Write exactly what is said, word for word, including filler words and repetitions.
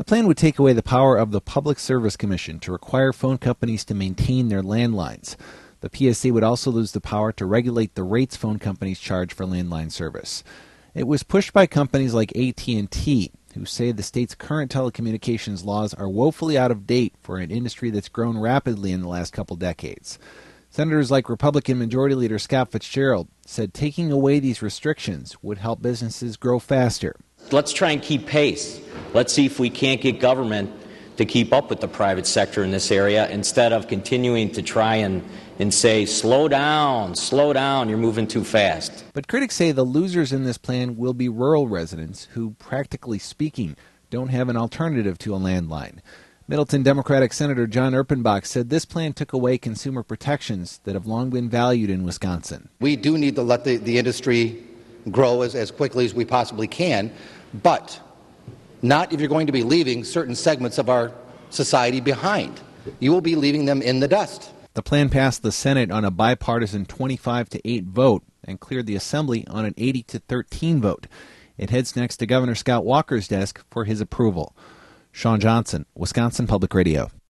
The plan would take away the power of the Public Service Commission to require phone companies to maintain their landlines. The P S C would also lose the power to regulate the rates phone companies charge for landline service. It was pushed by companies like A T and T, who say the state's current telecommunications laws are woefully out of date for an industry that's grown rapidly in the last couple decades. Senators like Republican Majority Leader Scott Fitzgerald said taking away these restrictions would help businesses grow faster. Let's try and keep pace. Let's see if we can't get government to keep up with the private sector in this area instead of continuing to try and, and say, slow down, slow down, you're moving too fast. But critics say the losers in this plan will be rural residents who, practically speaking, don't have an alternative to a landline. Middleton Democratic Senator John Erpenbach said this plan took away consumer protections that have long been valued in Wisconsin. We do need to let the, the industry grow as, as quickly as we possibly can, but not if you're going to be leaving certain segments of our society behind. You will be leaving them in the dust. The plan passed the Senate on a bipartisan twenty-five to eight vote and cleared the Assembly on an eighty to thirteen vote. It heads next to Governor Scott Walker's desk for his approval. Sean Johnson, Wisconsin Public Radio.